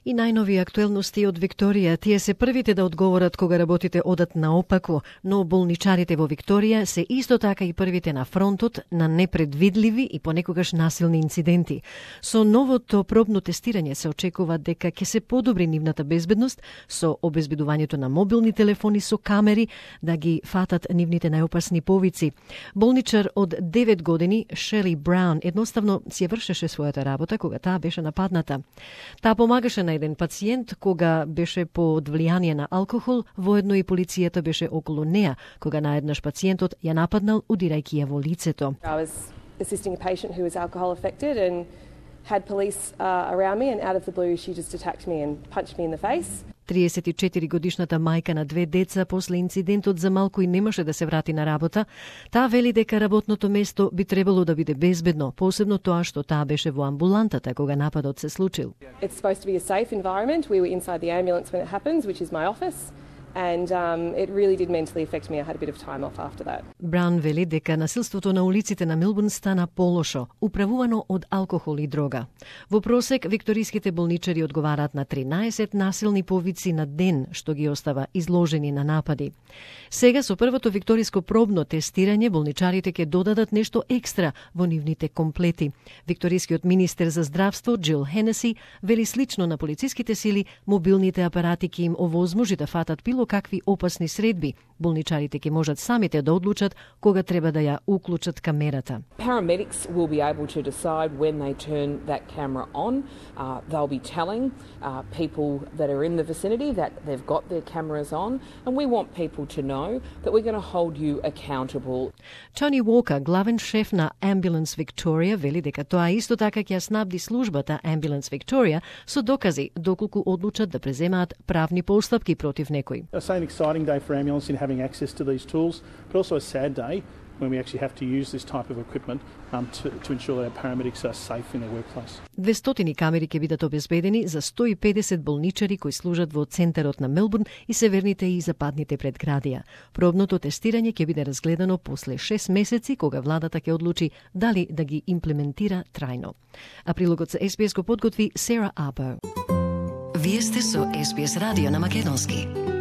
И најнови актуелности од Викторија. Тие се првите да одговорат кога работите одат наопаку, но болничарите во Викторија се исто така и првите на фронтот на непредвидливи и понекогаш насилни инциденти. Со новото пробно тестирање се очекува дека ќе се подобри нивната безбедност со обезбедувањето на мобилни телефони со камери да ги фатат нивните најопасни повици. Болничар од 9 години Шели Браун едноставно си вршеше својата работа кога таа беше нападната. Таа помагаше на еден пациент кога беше под влијание на алкохол, воедно и полицијата беше околу неа кога наеднаш пациентот ја нападнал удирајќи ја во лицето. I was assisting a patient who was alcohol affected and had police around me, and out of the blue she just attacked me and punched me in the face. 34 годишната мајка на 2 деца после инцидентот за малку и немаше да се врати на работа. Таа вели дека работното место би требало да биде безбедно, посебно тоа што таа беше во амбулантата кога нападот се случил. It's supposed to be a safe environment. We were inside the ambulance when it happens, which is my office. And it really did mentally affect me. I had a bit of time off after that. Браун вели дека насилството на улиците на Мелбурн стана полошо, управувано од алкохол и дрога. Во просек, викториските болничари одговараат на 13 насилни повици на ден, што ги остава изложени на напади. Сега, со првото викториско пробно тестирање, болничарите ќе додадат нешто екстра во нивните комплети. Викторискиот министер за здравство, Джил Хенеси, вели слично на полициските сили, мобилните апарати ќе им овозможи да фатат било какви опасни средби. Болничарите ќе можат самите да одлучат кога треба да ја уклучат камерата. Paramedics will be able to decide when they turn that camera on. They'll be telling people that are in the vicinity that they've got their cameras on, and we want people to know that we're going to hold you accountable. Тони Уокер, главен шеф на Ambulance Victoria, вели дека тоа исто така ќе снабди службата Ambulance Victoria со докази доколку одлучат да преземаат правни постапки против некој. It's an exciting day for ambulance in having access to these tools, but also a sad day when we actually have to use this type of equipment to ensure that our paramedics are safe in their workplace. 200 камери ќе бидат обезбедени за 150 болничари кои служат во центарот на Мелбурн и северните и западните предградија. Пробното тестирање ќе биде разгледано после 6 месеци кога владата ќе одлучи дали да ги имплементира трајно. А прилогот за SBS го подготви Сара Абер. Вие сте со SBS радио на македонски.